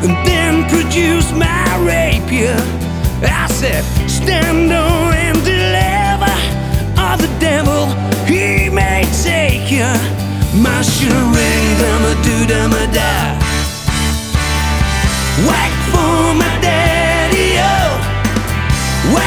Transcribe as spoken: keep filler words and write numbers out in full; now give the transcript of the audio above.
and then produced my rapier. I said, stand on and deliver, or the devil, he may take you. My ring, dum a doo dum a da. Whack for my dad.